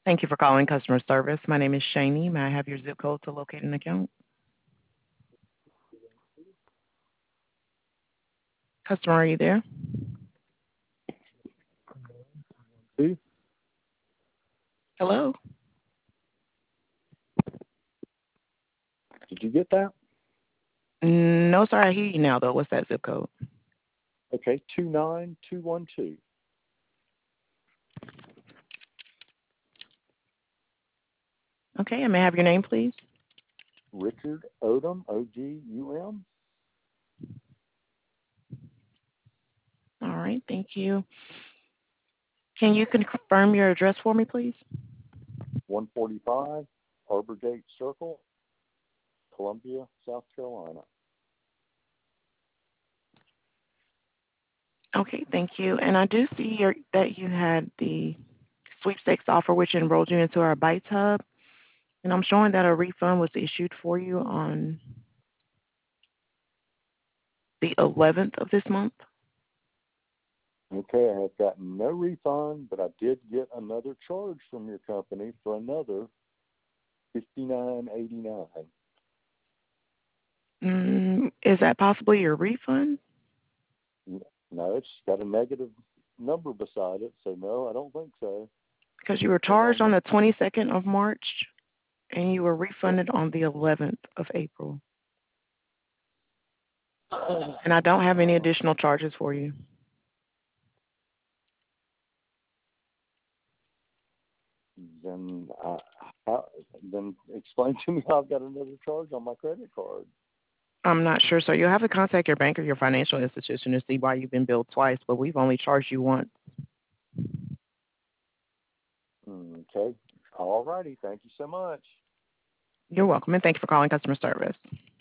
Thank you for calling customer service. My name is Shani. May I have your zip code to locate an account? Customer, are you there? See? Hello? Did you get that? No, sir. I hear you now, though. What's that zip code? Okay, 29212. Okay, and may I have your name, please? Richard Odom, Ogum. All right, thank you. Can you confirm your address for me, please? 145 Arbor Gate Circle, Columbia, South Carolina. Okay, thank you. And I do see that you had the sweepstakes offer, which enrolled you into our Bites Hub. And I'm showing that a refund was issued for you on the 11th of this month. Okay, I have gotten no refund, but I did get another charge from your company for another $59.89. Is that possibly your refund? No, it's got a negative number beside it, so no, I don't think so. Because you were charged on the 22nd of March, and you were refunded on the 11th of April. And I don't have any additional charges for you. Then, then explain to me how I've got another charge on my credit card. I'm not sure. So you'll have to contact your bank or your financial institution to see why you've been billed twice, but we've only charged you once. Okay. All righty. Thank you so much. You're welcome, and thank you for calling customer service.